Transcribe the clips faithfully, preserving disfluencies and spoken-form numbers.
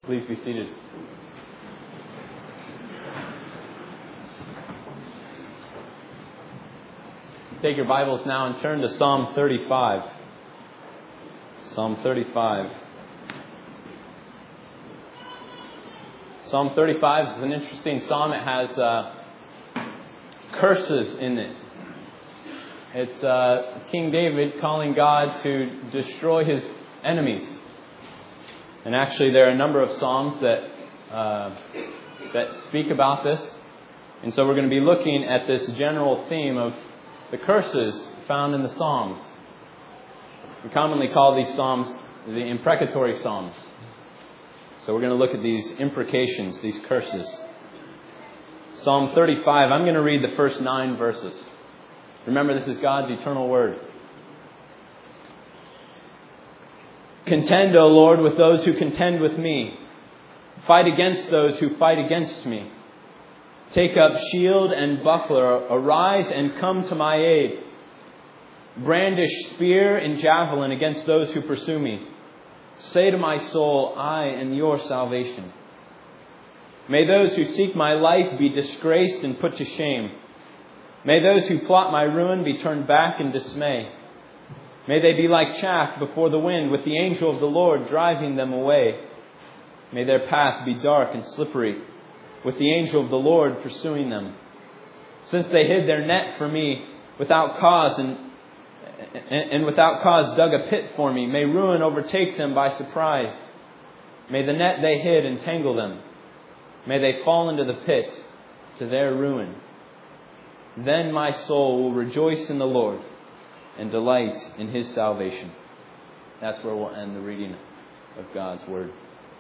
Please be seated. Take your Bibles now and turn to Psalm thirty-five. Psalm thirty-five. Psalm thirty-five is an interesting psalm. It has uh, curses in it. It's uh, King David calling God to destroy his enemies. And actually, there are a number of psalms that uh, that speak about this. And so we're going to be looking at this general theme of the curses found in the Psalms. We commonly call these psalms the imprecatory psalms. So we're going to look at these imprecations, these curses. Psalm thirty-five, I'm going to read the first nine verses. Remember, this is God's eternal word. Contend, O Lord, with those who contend with me. Fight against those who fight against me. Take up shield and buckler. Arise and come to my aid. Brandish spear and javelin against those who pursue me. Say to my soul, I am your salvation. May those who seek my life be disgraced and put to shame. May those who plot my ruin be turned back in dismay. May they be like chaff before the wind, with the angel of the Lord driving them away. May their path be dark and slippery, with the angel of the Lord pursuing them. Since they hid their net for me without cause and, and without cause dug a pit for me, may ruin overtake them by surprise. May the net they hid entangle them. May they fall into the pit to their ruin. Then my soul will rejoice in the Lord and delight in His salvation. That's where we'll end the reading of God's Word.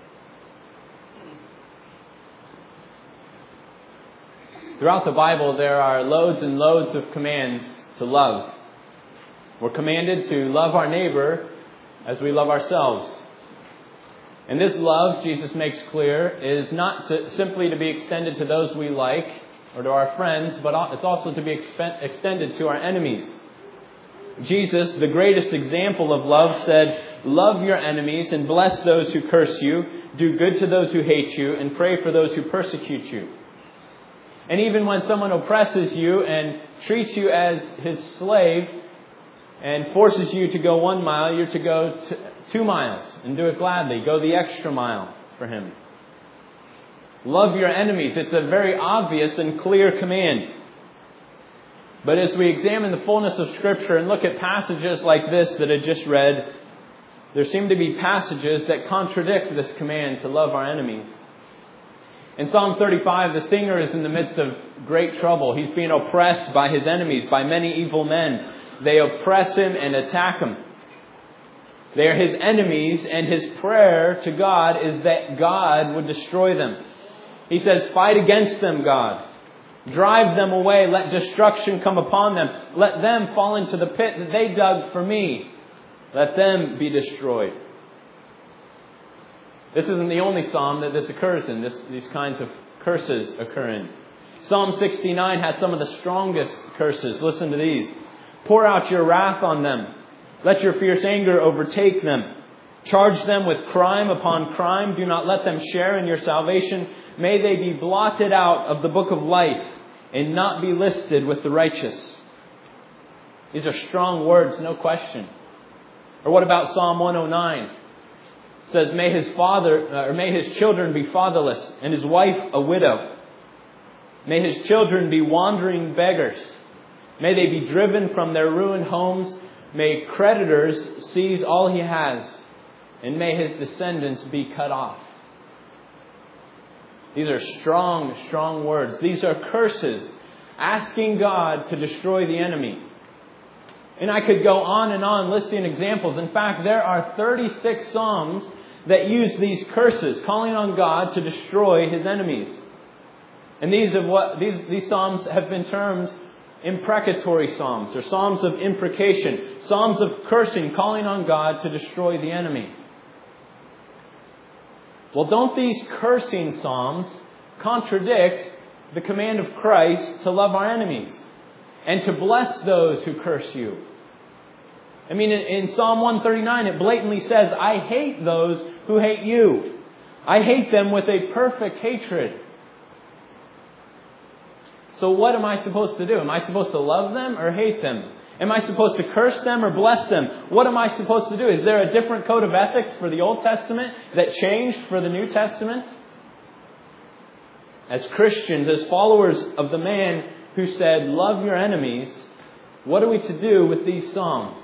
Throughout the Bible, there are loads and loads of commands to love. We're commanded to love our neighbor as we love ourselves. And this love, Jesus makes clear, is not to, simply to be extended to those we like or to our friends, but it's also to be exp- extended to our enemies. Jesus, the greatest example of love, said, love your enemies and bless those who curse you, do good to those who hate you, and pray for those who persecute you. And even when someone oppresses you and treats you as his slave and forces you to go one mile, you're to go t- two miles and do it gladly. Go the extra mile for him. Love your enemies. It's a very obvious and clear command. But as we examine the fullness of Scripture and look at passages like this that I just read, there seem to be passages that contradict this command to love our enemies. In Psalm thirty-five, the singer is in the midst of great trouble. He's being oppressed by his enemies, by many evil men. They oppress him and attack him. They are his enemies, and his prayer to God is that God would destroy them. He says, fight against them, God. Drive them away. Let destruction come upon them. Let them fall into the pit that they dug for me. Let them be destroyed. This isn't the only psalm that this occurs in. This, these kinds of curses occur in. Psalm sixty-nine has some of the strongest curses. Listen to these. Pour out your wrath on them. Let your fierce anger overtake them. Charge them with crime upon crime. Do not let them share in your salvation. May they be blotted out of the book of life and not be listed with the righteous. These are strong words, no question. Or what about Psalm one oh nine? It says, may his father, or may his children be fatherless and his wife a widow. May his children be wandering beggars. May they be driven from their ruined homes. May creditors seize all he has. And may his descendants be cut off. These are strong, strong words. These are curses, asking God to destroy the enemy. And I could go on and on listing examples. In fact, there are thirty-six psalms that use these curses, calling on God to destroy his enemies. And these are what these, these psalms have been termed imprecatory psalms, or psalms of imprecation, psalms of cursing, calling on God to destroy the enemy. Well, don't these cursing psalms contradict the command of Christ to love our enemies and to bless those who curse you? I mean, in Psalm one thirty-nine, it blatantly says, I hate those who hate you. I hate them with a perfect hatred. So what am I supposed to do? Am I supposed to love them or hate them? Am I supposed to curse them or bless them? What am I supposed to do? Is there a different code of ethics for the Old Testament that changed for the New Testament? As Christians, as followers of the man who said, love your enemies, what are we to do with these Psalms?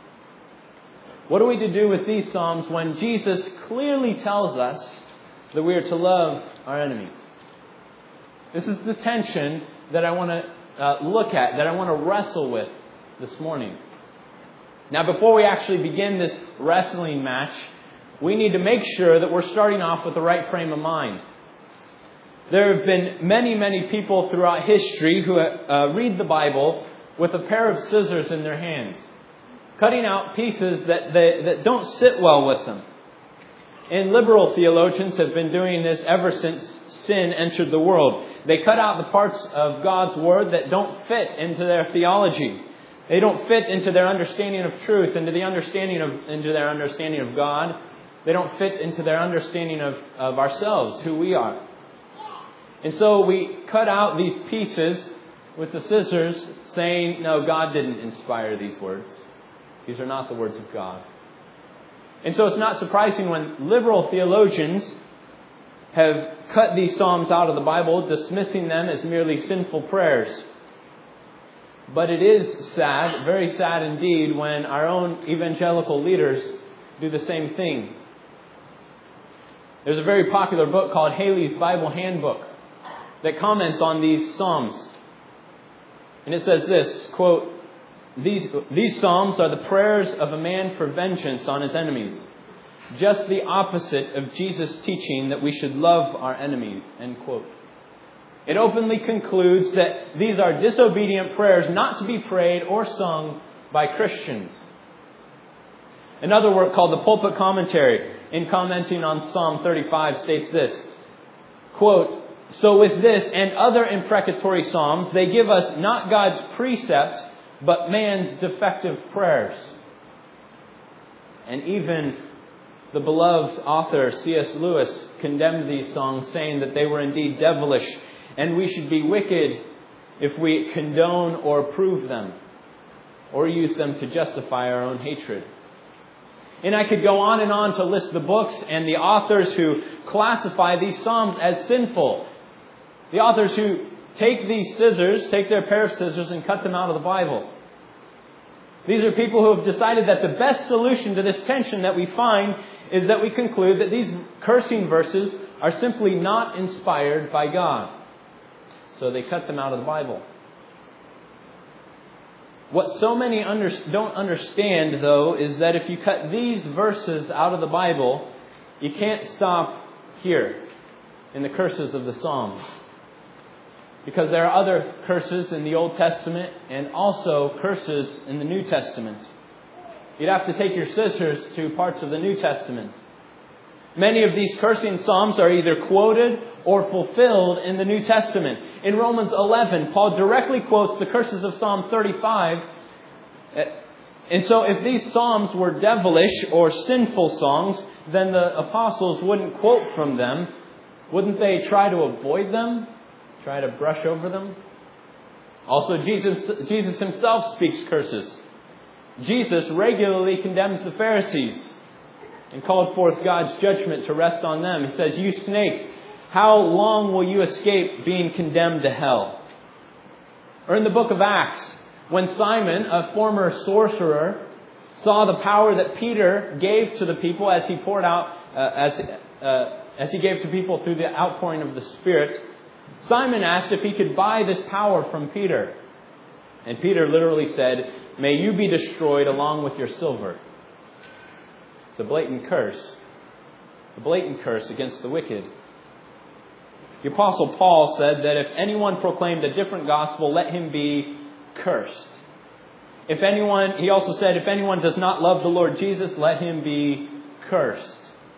What are we to do with these Psalms when Jesus clearly tells us that we are to love our enemies? This is the tension that I want to uh, look at, that I want to wrestle with this morning. Now, before we actually begin this wrestling match, we need to make sure that we're starting off with the right frame of mind. There have been many, many people throughout history who uh, read the Bible with a pair of scissors in their hands, cutting out pieces that, they, that don't sit well with them. And liberal theologians have been doing this ever since sin entered the world. They cut out the parts of God's Word that don't fit into their theology. They don't fit into their understanding of truth, into the understanding of into their understanding of God. They don't fit into their understanding of, of ourselves, who we are. And so we cut out these pieces with the scissors, saying, no, God didn't inspire these words. These are not the words of God. And so it's not surprising when liberal theologians have cut these Psalms out of the Bible, dismissing them as merely sinful prayers. But it is sad, very sad indeed, when our own evangelical leaders do the same thing. There's a very popular book called Haley's Bible Handbook that comments on these Psalms. And it says this, quote, These, these Psalms are the prayers of a man for vengeance on his enemies. Just the opposite of Jesus' teaching that we should love our enemies, end quote. It openly concludes that these are disobedient prayers not to be prayed or sung by Christians. Another work called the Pulpit Commentary, in commenting on Psalm thirty-five, states this, quote, so with this and other imprecatory psalms, they give us not God's precept, but man's defective prayers. And even the beloved author C S Lewis condemned these songs, saying that they were indeed devilish, and we should be wicked if we condone or approve them, or use them to justify our own hatred. And I could go on and on to list the books and the authors who classify these psalms as sinful. The authors who take these scissors, take their pair of scissors and cut them out of the Bible. These are people who have decided that the best solution to this tension that we find is that we conclude that these cursing verses are simply not inspired by God. So they cut them out of the Bible. What so many under, don't understand, though, is that if you cut these verses out of the Bible, you can't stop here in the curses of the Psalms. Because there are other curses in the Old Testament and also curses in the New Testament. You'd have to take your scissors to parts of the New Testament. Many of these cursing psalms are either quoted or fulfilled in the New Testament. In Romans eleven, Paul directly quotes the curses of Psalm thirty-five. And so if these psalms were devilish or sinful songs, then the apostles wouldn't quote from them. Wouldn't they try to avoid them? Try to brush over them? Also, Jesus, Jesus himself speaks curses. Jesus regularly condemns the Pharisees and called forth God's judgment to rest on them. He says, you snakes, how long will you escape being condemned to hell? Or in the book of Acts, when Simon, a former sorcerer, saw the power that Peter gave to the people as he poured out, uh, as, uh, as he gave to people through the outpouring of the Spirit, Simon asked if he could buy this power from Peter. And Peter literally said, may you be destroyed along with your silver. It's a blatant curse. A blatant curse against the wicked. The Apostle Paul said that if anyone proclaimed a different gospel, let him be cursed. If anyone, he also said, if anyone does not love the Lord Jesus, let him be cursed.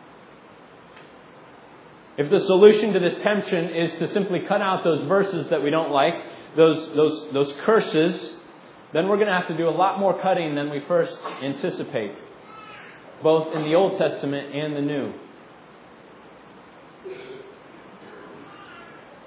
If the solution to this tension is to simply cut out those verses that we don't like, those, those, those curses, then we're going to have to do a lot more cutting than we first anticipate, both in the Old Testament and the New.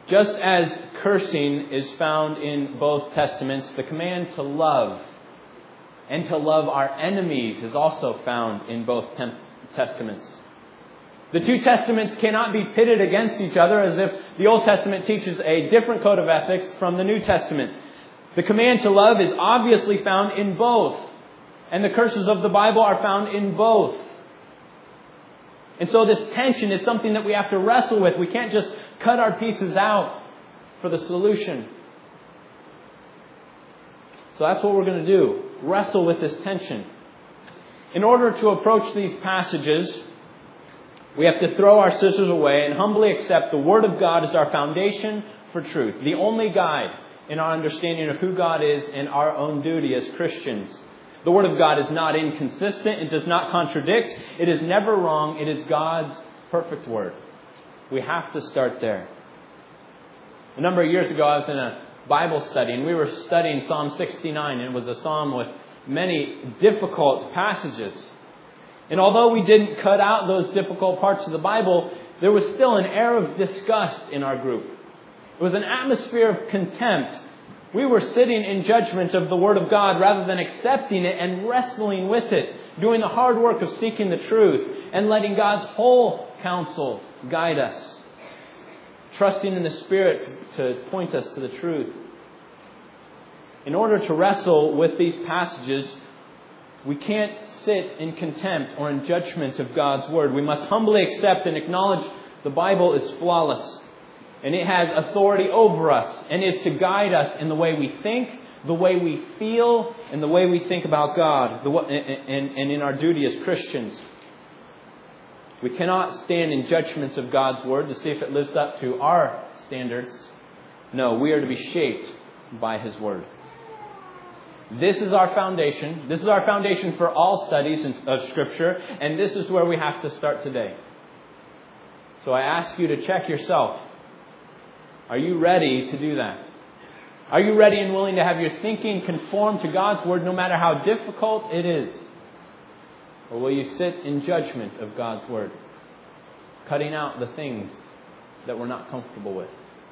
Just as cursing is found in both testaments, the command to love and to love our enemies is also found in both tem- testaments. The two testaments cannot be pitted against each other as if the Old Testament teaches a different code of ethics from the New Testament. The command to love is obviously found in both, and the curses of the Bible are found in both. And so this tension is something that we have to wrestle with. We can't just cut our pieces out for the solution. So that's what we're going to do. Wrestle with this tension. In order to approach these passages, we have to throw our scissors away and humbly accept the Word of God as our foundation for truth, the only guide in our understanding of who God is and our own duty as Christians. The Word of God is not inconsistent. It does not contradict. It is never wrong. It is God's perfect Word. We have to start there. A number of years ago, I was in a Bible study, and we were studying Psalm sixty-nine. And it was a psalm with many difficult passages. And although we didn't cut out those difficult parts of the Bible, there was still an air of disgust in our group. It was an atmosphere of contempt. We were sitting in judgment of the Word of God rather than accepting it and wrestling with it, doing the hard work of seeking the truth and letting God's whole counsel guide us, trusting in the Spirit to point us to the truth. In order to wrestle with these passages, we can't sit in contempt or in judgment of God's Word. We must humbly accept and acknowledge the Bible is flawless. And it has authority over us and is to guide us in the way we think, the way we feel, and the way we think about God, and in our duty as Christians. We cannot stand in judgments of God's Word to see if it lives up to our standards. No, we are to be shaped by His Word. This is our foundation. This is our foundation for all studies of Scripture, and this is where we have to start today. So I ask you to check yourself. Are you ready to do that? Are you ready and willing to have your thinking conform to God's Word no matter how difficult it is? Or will you sit in judgment of God's Word, cutting out the things that we're not comfortable with?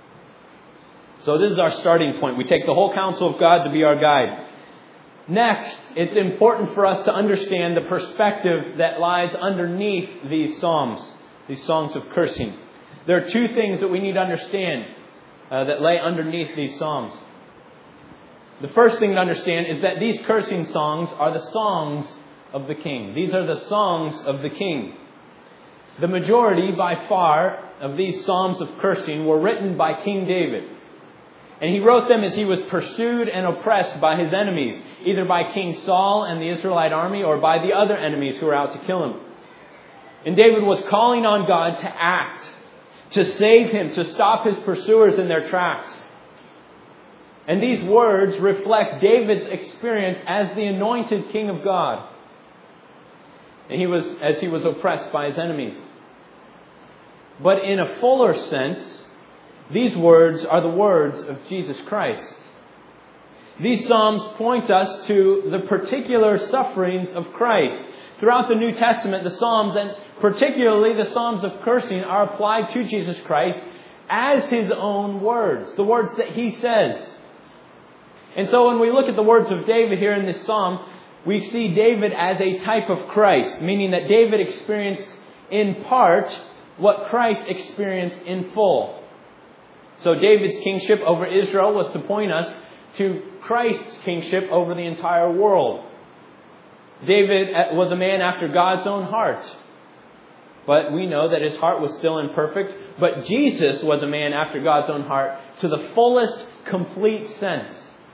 So this is our starting point. We take the whole counsel of God to be our guide. Next, it's important for us to understand the perspective that lies underneath these psalms, these songs of cursing. There are two things that we need to understand Uh, that lay underneath these psalms. The first thing to understand is that these cursing songs are the songs of the king. These are the songs of the king. The majority, by far, of these psalms of cursing were written by King David. And he wrote them as he was pursued and oppressed by his enemies, either by King Saul and the Israelite army or by the other enemies who were out to kill him. And David was calling on God to act, to save him, to stop his pursuers in their tracks. And these words reflect David's experience as the anointed king of God. And he was, as he was oppressed by his enemies. But in a fuller sense, these words are the words of Jesus Christ. These Psalms point us to the particular sufferings of Christ. Throughout the New Testament, the Psalms, and particularly the Psalms of cursing, are applied to Jesus Christ as His own words, the words that He says. And so when we look at the words of David here in this Psalm, we see David as a type of Christ, meaning that David experienced in part what Christ experienced in full. So David's kingship over Israel was to point us to Christ's kingship over the entire world. David was a man after God's own heart. But we know that his heart was still imperfect. But Jesus was a man after God's own heart to the fullest, complete sense.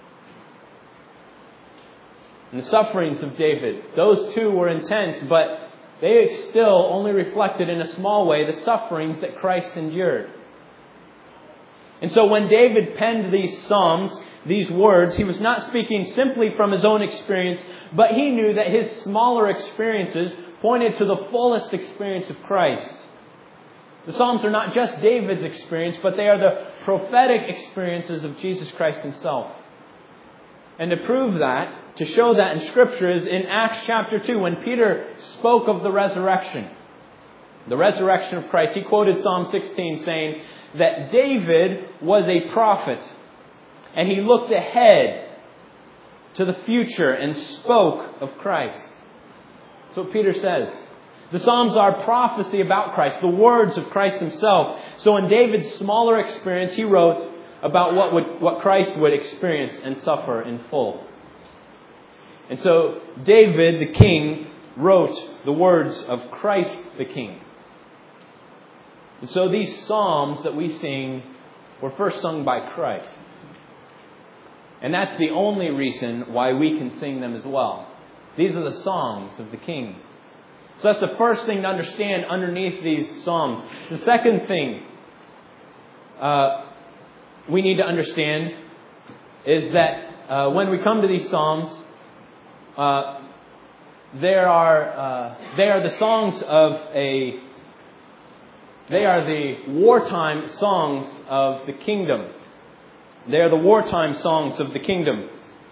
And the sufferings of David, those two were intense, but they still only reflected in a small way the sufferings that Christ endured. And so when David penned these psalms, these words, he was not speaking simply from his own experience, but he knew that his smaller experiences pointed to the fullest experience of Christ. The Psalms are not just David's experience, but they are the prophetic experiences of Jesus Christ Himself. And to prove that, to show that in Scripture, is in Acts chapter two, when Peter spoke of the resurrection. the resurrection of Christ. He quoted Psalm sixteen saying that David was a prophet and he looked ahead to the future and spoke of Christ. That's what Peter says. The Psalms are prophecy about Christ, the words of Christ himself. So in David's smaller experience, he wrote about what would, what Christ would experience and suffer in full. And so David, the king, wrote the words of Christ the King. And so these psalms that we sing were first sung by Christ. And that's the only reason why we can sing them as well. These are the songs of the King. So that's the first thing to understand underneath these psalms. The second thing uh, we need to understand is that uh, when we come to these psalms, uh, there are uh, they are the songs of a they are the wartime songs of the kingdom. They are the wartime songs of the kingdom.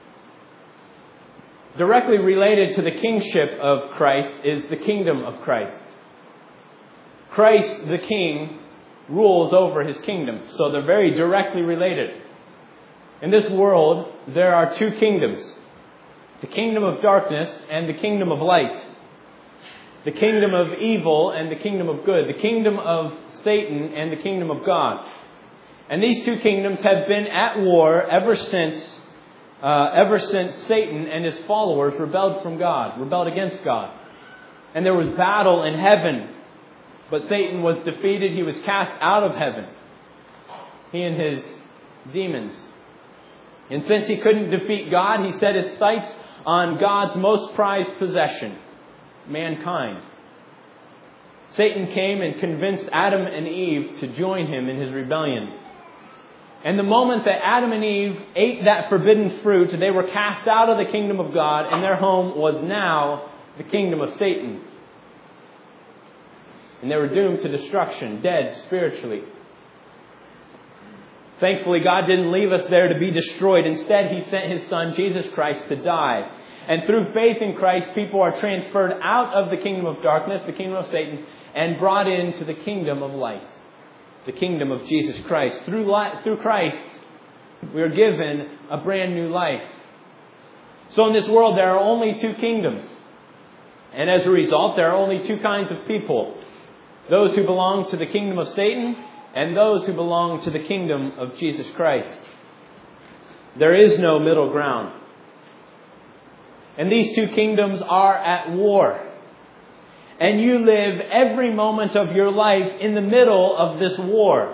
Directly related to the kingship of Christ is the kingdom of Christ. Christ, the King, rules over his kingdom. So they're very directly related. In this world, there are two kingdoms. The kingdom of darkness and the kingdom of light. The kingdom of evil and the kingdom of good. The kingdom of Satan and the kingdom of God. And these two kingdoms have been at war ever since Uh, ever since Satan and his followers rebelled from God, rebelled against God. And there was battle in heaven. But Satan was defeated. He was cast out of heaven. He and his demons. And since he couldn't defeat God, he set his sights on God's most prized possession, mankind. Satan came and convinced Adam and Eve to join him in his rebellion. And the moment that Adam and Eve ate that forbidden fruit, they were cast out of the kingdom of God, and their home was now the kingdom of Satan. And they were doomed to destruction, dead spiritually. Thankfully, God didn't leave us there to be destroyed. Instead, He sent His Son, Jesus Christ, to die. And through faith in Christ, people are transferred out of the kingdom of darkness, the kingdom of Satan, and brought into the kingdom of light. The kingdom of Jesus Christ. Through light, through Christ, we are given a brand new life. So in this world, there are only two kingdoms. And as a result, there are only two kinds of people. Those who belong to the kingdom of Satan and those who belong to the kingdom of Jesus Christ. There is no middle ground. And these two kingdoms are at war. And you live every moment of your life in the middle of this war.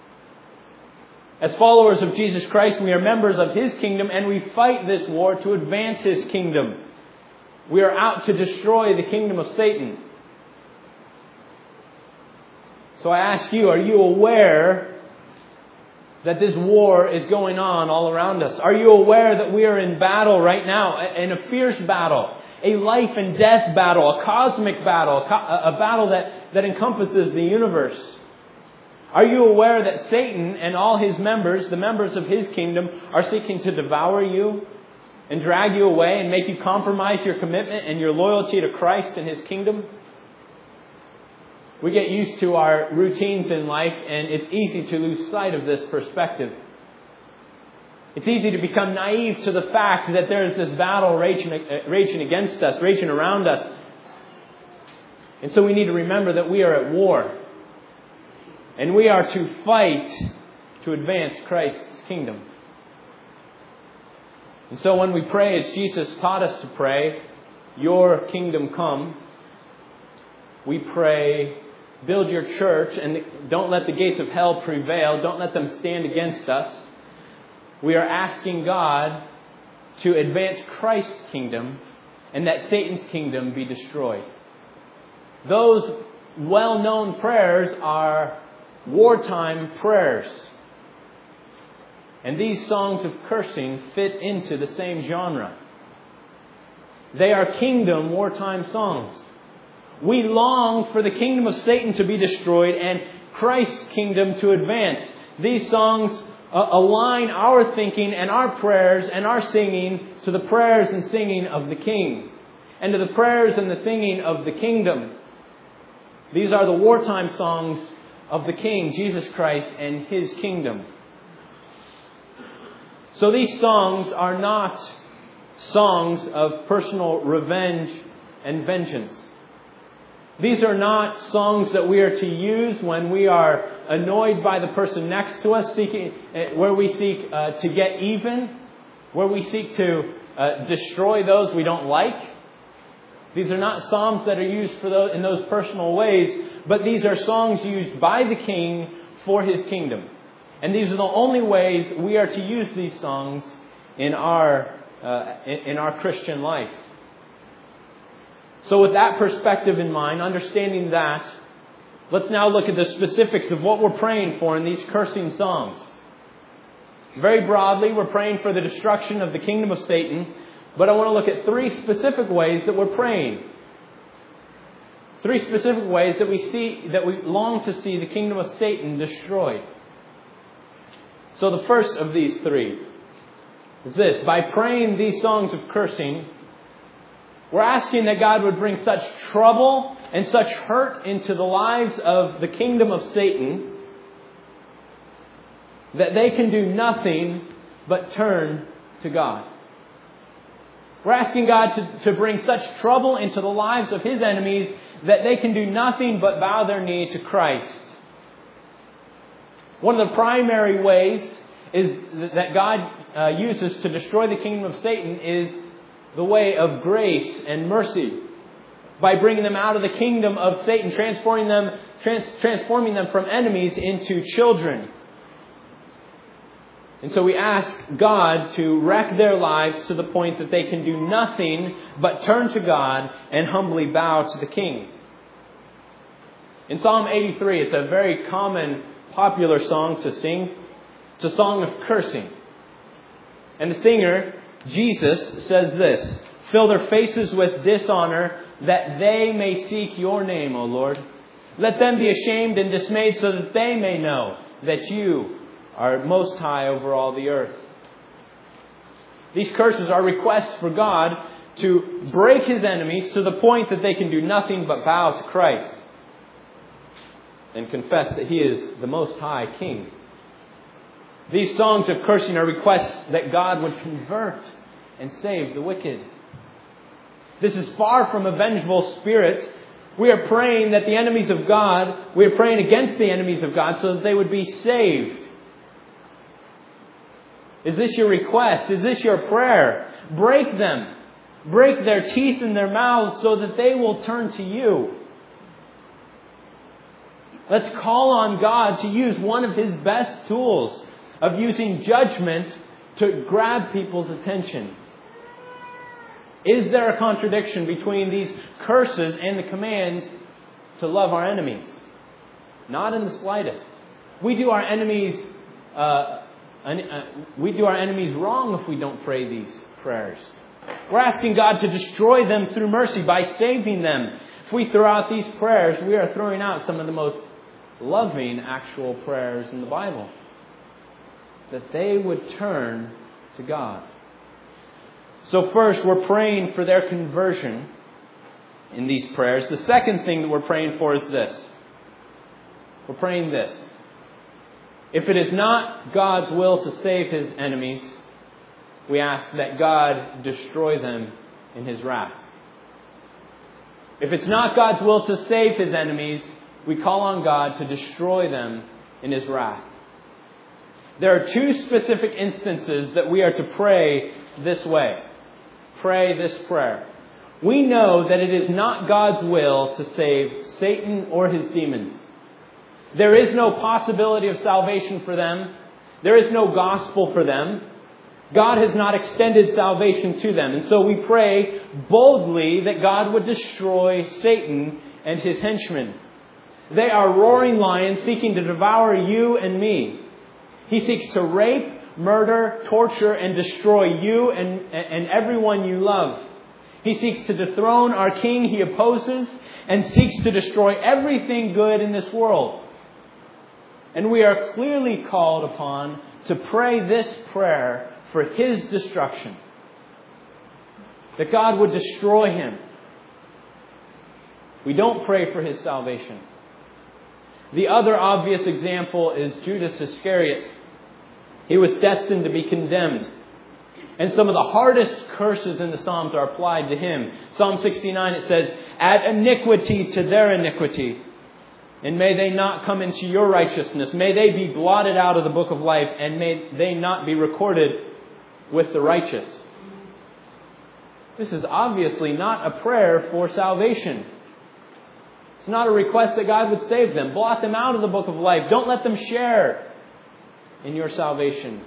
As followers of Jesus Christ, we are members of His kingdom and we fight this war to advance His kingdom. We are out to destroy the kingdom of Satan. So I ask you, are you aware that this war is going on all around us? Are you aware that we are in battle right now, in a fierce battle? A life and death battle, a cosmic battle, a battle that, that encompasses the universe. Are you aware that Satan and all his members, the members of his kingdom, are seeking to devour you and drag you away and make you compromise your commitment and your loyalty to Christ and His kingdom? We get used to our routines in life, and it's easy to lose sight of this perspective. It's easy to become naive to the fact that there is this battle raging, uh, raging against us, raging around us. And so we need to remember that we are at war. And we are to fight to advance Christ's kingdom. And so when we pray as Jesus taught us to pray, "Your kingdom come," we pray, "Build your church and don't let the gates of hell prevail. Don't let them stand against us." We are asking God to advance Christ's kingdom and that Satan's kingdom be destroyed. Those well-known prayers are wartime prayers. And these songs of cursing fit into the same genre. They are kingdom wartime songs. We long for the kingdom of Satan to be destroyed and Christ's kingdom to advance. These songs uh, align our thinking and our prayers and our singing to the prayers and singing of the King and to the prayers and the singing of the kingdom. These are the wartime songs of the King, Jesus Christ, and His kingdom. So these songs are not songs of personal revenge and vengeance. These are not songs that we are to use when we are annoyed by the person next to us, seeking, where we seek uh, to get even, where we seek to uh, destroy those we don't like. These are not psalms that are used for those, in those personal ways, but these are songs used by the King for His kingdom. And these are the only ways we are to use these songs in our uh, in, in our Christian life. So with that perspective in mind, understanding that, let's now look at the specifics of what we're praying for in these cursing songs. Very broadly, we're praying for the destruction of the kingdom of Satan, but I want to look at three specific ways that we're praying. Three specific ways that we see, that we long to see the kingdom of Satan destroyed. So the first of these three is this: by praying these songs of cursing, we're asking that God would bring such trouble and such hurt into the lives of the kingdom of Satan that they can do nothing but turn to God. We're asking God to, to bring such trouble into the lives of His enemies that they can do nothing but bow their knee to Christ. One of the primary ways is that God uh, uses to destroy the kingdom of Satan is the way of grace and mercy, by bringing them out of the kingdom of Satan, transforming them, trans, transforming them from enemies into children. And so we ask God to wreck their lives to the point that they can do nothing but turn to God and humbly bow to the King. In Psalm eighty-three, it's a very common, popular song to sing. It's a song of cursing. And the singer, Jesus, says this: "Fill their faces with dishonor, that they may seek your name, O Lord. Let them be ashamed and dismayed, so that they may know that you are most high over all the earth." These curses are requests for God to break His enemies to the point that they can do nothing but bow to Christ and confess that He is the most high King. These songs of cursing are requests that God would convert and save the wicked. This is far from a vengeful spirit. We are praying that the enemies of God, we are praying against the enemies of God so that they would be saved. Is this your request? Is this your prayer? Break them. Break their teeth in their mouths so that they will turn to you. Let's call on God to use one of His best tools of using judgment to grab people's attention. Is there a contradiction between these curses and the commands to love our enemies? Not in the slightest. We do our enemies, uh, uh, we do our enemies wrong if we don't pray these prayers. We're asking God to destroy them through mercy by saving them. If we throw out these prayers, we are throwing out some of the most loving actual prayers in the Bible. That they would turn to God. So first, we're praying for their conversion in these prayers. The second thing that we're praying for is this. We're praying this: if it is not God's will to save His enemies, we ask that God destroy them in His wrath. If it's not God's will to save His enemies, we call on God to destroy them in His wrath. There are two specific instances that we are to pray this way. Pray this prayer. We know that it is not God's will to save Satan or his demons. There is no possibility of salvation for them. There is no gospel for them. God has not extended salvation to them. And so we pray boldly that God would destroy Satan and his henchmen. They are roaring lions seeking to devour you and me. He seeks to rape, murder, torture, and destroy you and, and everyone you love. He seeks to dethrone our King he opposes and seeks to destroy everything good in this world. And we are clearly called upon to pray this prayer for his destruction. That God would destroy him. We don't pray for his salvation. The other obvious example is Judas Iscariot. He was destined to be condemned. And some of the hardest curses in the Psalms are applied to him. Psalm sixty-nine, it says, "Add iniquity to their iniquity, and may they not come into your righteousness. May they be blotted out of the book of life, and may they not be recorded with the righteous." This is obviously not a prayer for salvation. It's not a request that God would save them. Blot them out of the book of life. Don't let them share in your salvation.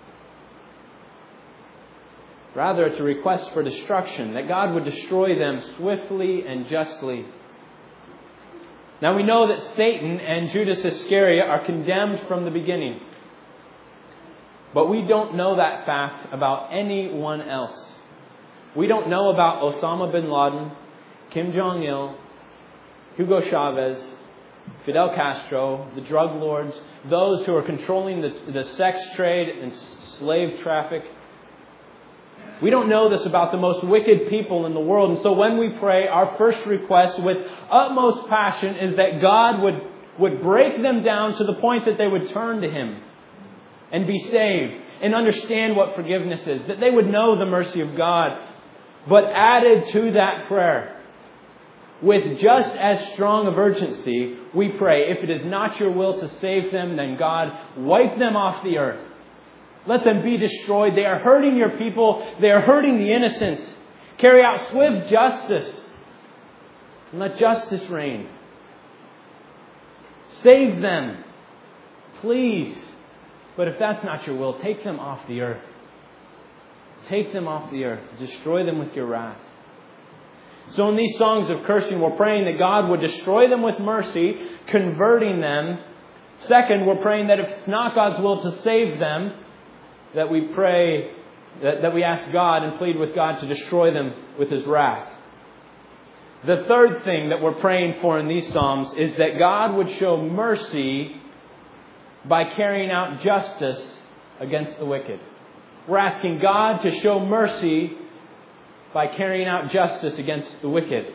Rather, it's a request for destruction, that God would destroy them swiftly and justly. Now we know that Satan and Judas Iscariot are condemned from the beginning. But we don't know that fact about anyone else. We don't know about Osama bin Laden, Kim Jong-il, Hugo Chavez, Fidel Castro, the drug lords, those who are controlling the, the sex trade and slave traffic. We don't know this about the most wicked people in the world. And so when we pray, our first request with utmost passion is that God would, would break them down to the point that they would turn to Him and be saved and understand what forgiveness is, that they would know the mercy of God. But added to that prayer, with just as strong of urgency, we pray, if it is not your will to save them, then God, wipe them off the earth. Let them be destroyed. They are hurting your people. They are hurting the innocent. Carry out swift justice. And let justice reign. Save them. Please. But if that's not your will, take them off the earth. Take them off the earth. Destroy them with your wrath. So in these songs of cursing, we're praying that God would destroy them with mercy, converting them. Second, we're praying that if it's not God's will to save them, that we pray, that, that we ask God and plead with God to destroy them with His wrath. The third thing that we're praying for in these Psalms is that God would show mercy by carrying out justice against the wicked. We're asking God to show mercy by carrying out justice against the wicked.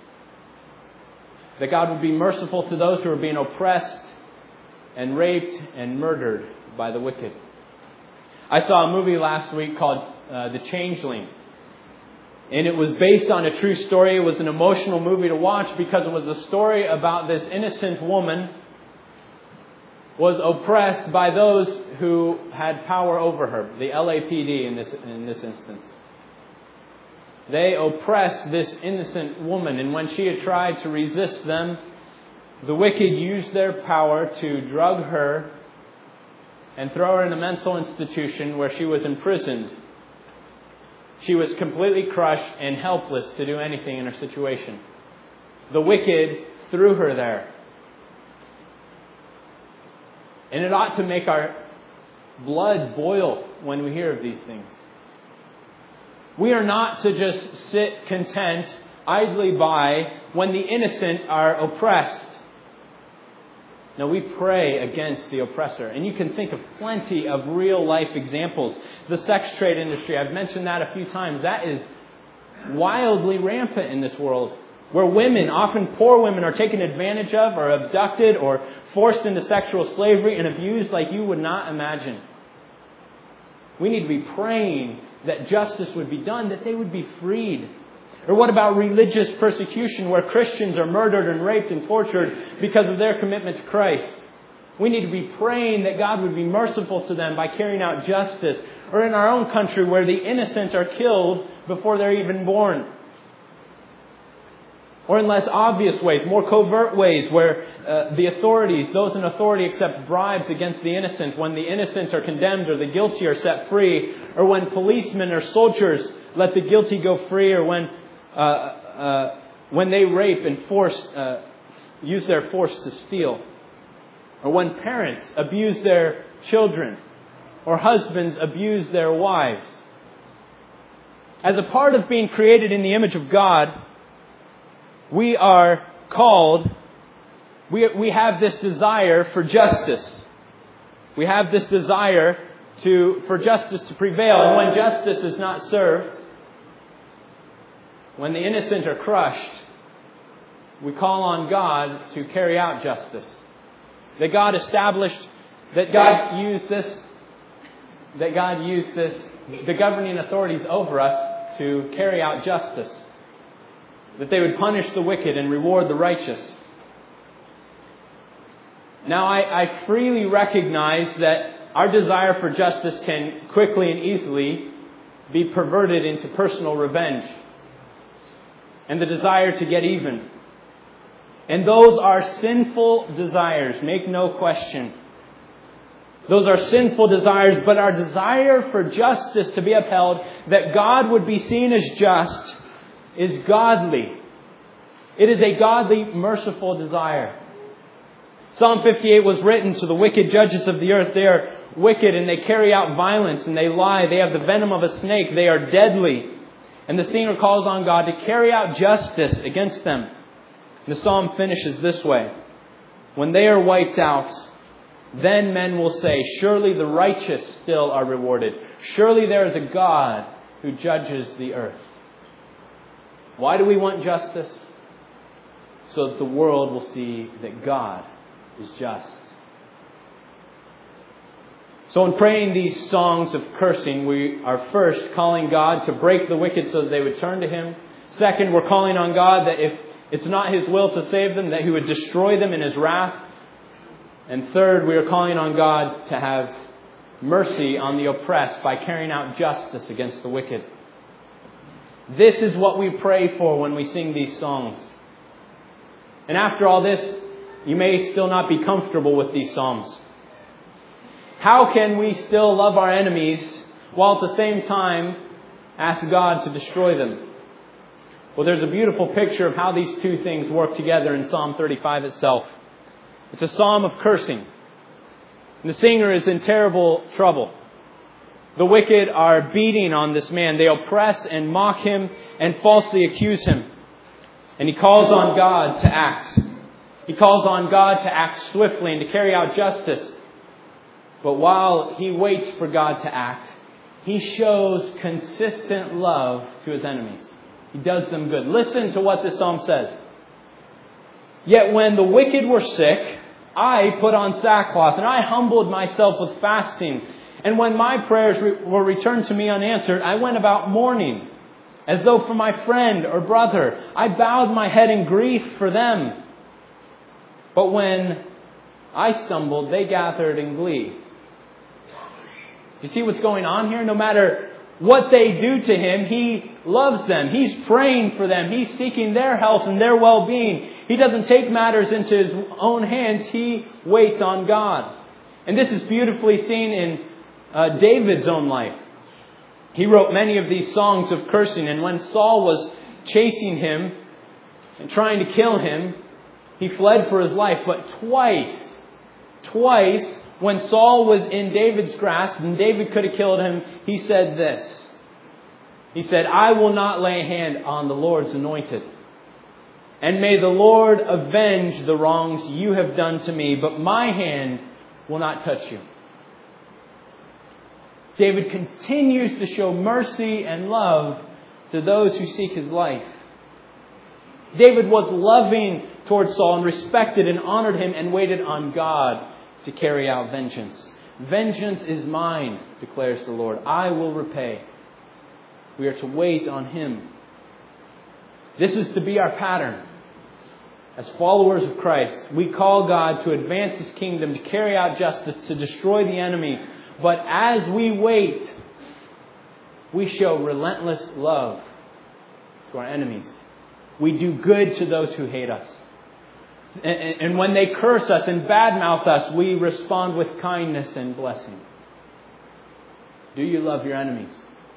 That God would be merciful to those who are being oppressed and raped and murdered by the wicked. I saw a movie last week called uh, The Changeling. And it was based on a true story. It was an emotional movie to watch because it was a story about this innocent woman was oppressed by those who had power over her, the L A P D in this in this instance. They oppressed this innocent woman, and when she had tried to resist them, the wicked used their power to drug her and throw her in a mental institution where she was imprisoned. She was completely crushed and helpless to do anything in her situation. The wicked threw her there. And it ought to make our blood boil when we hear of these things. We are not to just sit content, idly by, when the innocent are oppressed. No, we pray against the oppressor. And you can think of plenty of real life examples. The sex trade industry, I've mentioned that a few times. That is wildly rampant in this world. Where women, often poor women, are taken advantage of or abducted or forced into sexual slavery and abused like you would not imagine. We need to be praying that justice would be done, that they would be freed. Or what about religious persecution where Christians are murdered and raped and tortured because of their commitment to Christ? We need to be praying that God would be merciful to them by carrying out justice. Or in our own country where the innocent are killed before they're even born. Or in less obvious ways, more covert ways where uh, the authorities, those in authority accept bribes against the innocent when the innocent are condemned or the guilty are set free. Or when policemen or soldiers let the guilty go free, or when uh, uh, when they rape and force, uh, use their force to steal. Or when parents abuse their children, or husbands abuse their wives. As a part of being created in the image of God, we are called, we, we have this desire for justice. We have this desire to for justice to prevail. And when justice is not served, when the innocent are crushed, we call on God to carry out justice. That God established, that God used this, that God used this, the governing authorities over us to carry out justice. That they would punish the wicked and reward the righteous. Now, I, I freely recognize that our desire for justice can quickly and easily be perverted into personal revenge and the desire to get even. And those are sinful desires, make no question. Those are sinful desires, but our desire for justice to be upheld, that God would be seen as just, is godly. It is a godly, merciful desire. Psalm fifty-eight was written to the wicked judges of the earth. They are wicked and they carry out violence and they lie. They have the venom of a snake. They are deadly. And the singer calls on God to carry out justice against them. And the psalm finishes this way. When they are wiped out, then men will say, surely the righteous still are rewarded. Surely there is a God who judges the earth. Why do we want justice? So that the world will see that God is just. So in praying these songs of cursing, we are first calling God to break the wicked so that they would turn to Him. Second, we're calling on God that if it's not His will to save them, that He would destroy them in His wrath. And third, we are calling on God to have mercy on the oppressed by carrying out justice against the wicked. This is what we pray for when we sing these songs. And after all this, you may still not be comfortable with these psalms. How can we still love our enemies while at the same time ask God to destroy them? Well, there's a beautiful picture of how these two things work together in Psalm thirty-five itself. It's a psalm of cursing. And the singer is in terrible trouble. The wicked are beating on this man. They oppress and mock him and falsely accuse him. And he calls on God to act. He calls on God to act swiftly and to carry out justice. But while he waits for God to act, he shows consistent love to his enemies. He does them good. Listen to what this psalm says. Yet when the wicked were sick, I put on sackcloth and I humbled myself with fasting. And when my prayers re- were returned to me unanswered, I went about mourning, as though for my friend or brother. I bowed my head in grief for them. But when I stumbled, they gathered in glee. You see what's going on here? No matter what they do to him, he loves them. He's praying for them. He's seeking their health and their well-being. He doesn't take matters into his own hands. He waits on God. And this is beautifully seen in uh, David's own life. He wrote many of these songs of cursing. And when Saul was chasing him and trying to kill him, he fled for his life. But twice, twice, when Saul was in David's grasp and David could have killed him, he said this. He said, I will not lay a hand on the Lord's anointed. And may the Lord avenge the wrongs you have done to me, but my hand will not touch you. David continues to show mercy and love to those who seek his life. David was loving towards Saul and respected and honored him and waited on God to carry out vengeance. Vengeance is mine, declares the Lord. I will repay. We are to wait on Him. This is to be our pattern. As followers of Christ, we call God to advance His kingdom, to carry out justice, to destroy the enemy. But as we wait, we show relentless love to our enemies. We do good to those who hate us. And when they curse us and badmouth us, we respond with kindness and blessing. Do you love your enemies?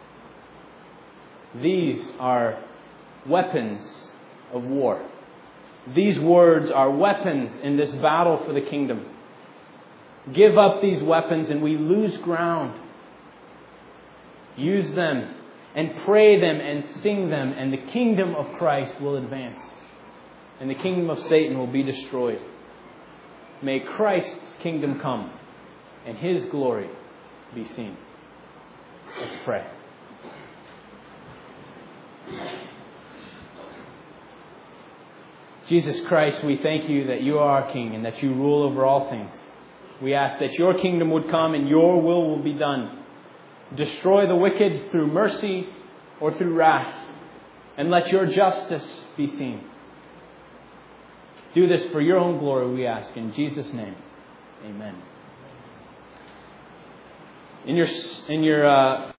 These are weapons of war. These words are weapons in this battle for the kingdom. Give up these weapons and we lose ground. Use them and pray them and sing them, and the kingdom of Christ will advance. And the kingdom of Satan will be destroyed. May Christ's kingdom come and His glory be seen. Let's pray. Jesus Christ, we thank you that you are our King and that you rule over all things. We ask that your kingdom would come and your will will be done. Destroy the wicked through mercy or through wrath, and let your justice be seen. Do this for your own glory, we ask. In Jesus' name, amen. In your, in your, uh,